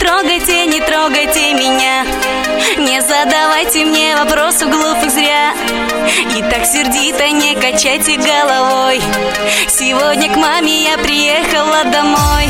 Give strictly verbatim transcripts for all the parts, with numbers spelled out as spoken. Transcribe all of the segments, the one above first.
трогайте, не трогайте меня. Не задавайте мне вопросов глупых зря. И так сердито не качайте головой. Сегодня к маме я приехала домой.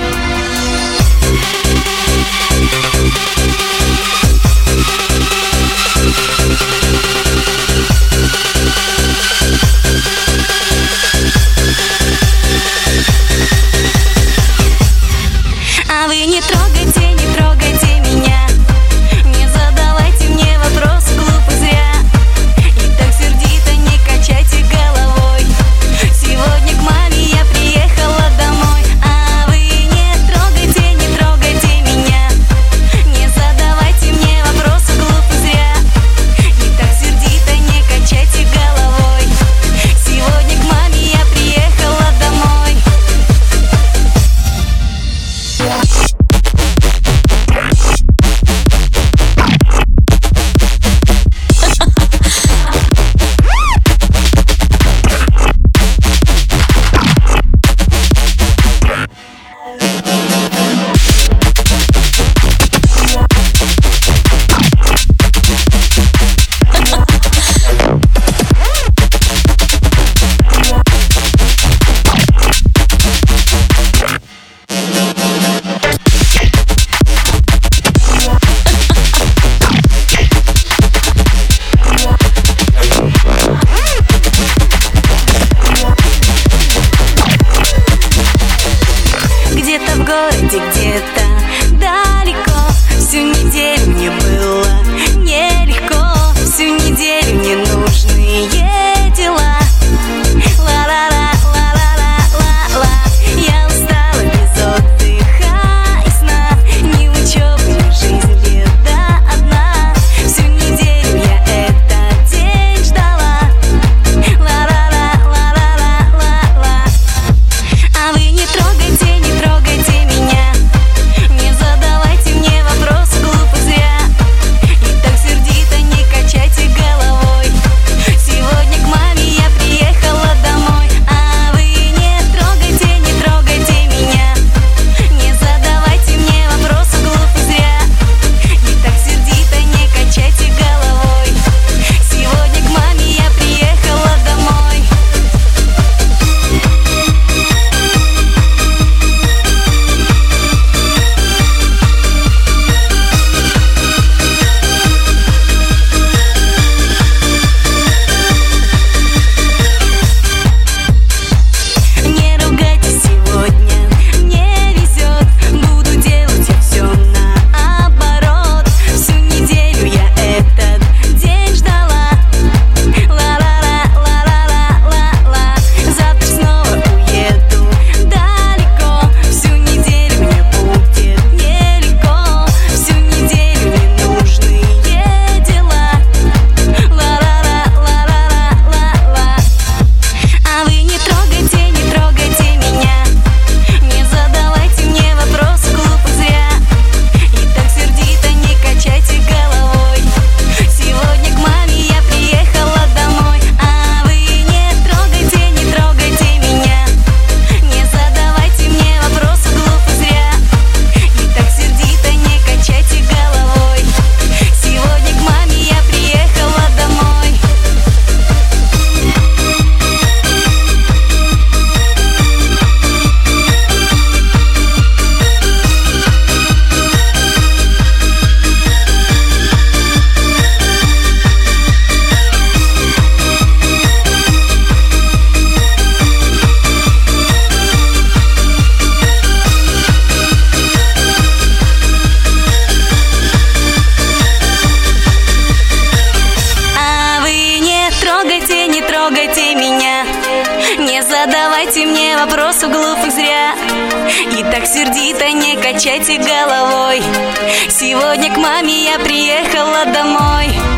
А вы не трогайте, не трогайте меня. Не задавайте мне вопросы глупых зря. И так сердито не качайте головой. Сегодня к маме я приехала домой. А вы не трогайте, не трогайте меня. Не задавайте мне вопросы глупых зря. И так сердито не качайте головой. Сегодня к маме я приехала домой. Где-то в городе, где-то далеко. Всю неделю мне было нелегко. Всю неделю мне нужные дела. Ла-ла-ла, ла-ла-ла-ла-ла. Я устала без отдыха и сна. Ни учебы, ни жизнь, беда одна. Всю неделю я этот день ждала. Ла-ла-ла, ла-ла-ла-ла-ла. А вы не трогайте, не трогайте меня. Не задавайте мне вопросы глупых зря. И так сердито не качайте головой. Сегодня к маме я приехала домой. А вы не трогайте, не трогайте меня. Не задавайте мне вопросы глупых зря. И так сердито не качайте головой. Сегодня к маме я приехала домой. Не ругайтесь сегодня, не везет. Буду делать я все наоборот. Всю неделю я этот день ждала. Ла-ла-ла, ла-ла-ла-ла-ла. Завтра снова уеду далеко. Всю неделю мне будет нелегко. Всю неделю ненужные дела. Ла-ла-ла, ла-ла-ла-ла-ла. А вы не трогайте, не трогайте меня. Не задавайте мне вопросы глупых зря. И так сердито не качайте головой. Сегодня к маме я приехала домой. А вы не трогайте, не трогайте меня. Не задавайте мне вопросы глупых зря. И так сердито не качайте головой. Сегодня к маме я приехала домой. А вы не трогайте, не трогайте меня. Не задавайте мне вопросов глупых зря. И так сердито не качайте головой. Сегодня к маме я приехала домой.